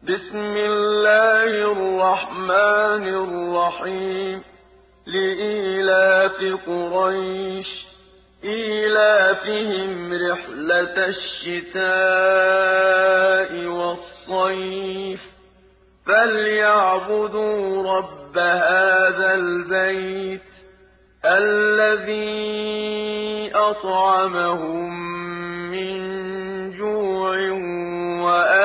بسم الله الرحمن الرحيم لإيلاف قريش إيلافهم رحلة الشتاء والصيف فليعبدوا رب هذا البيت الذي أطعمهم من جوع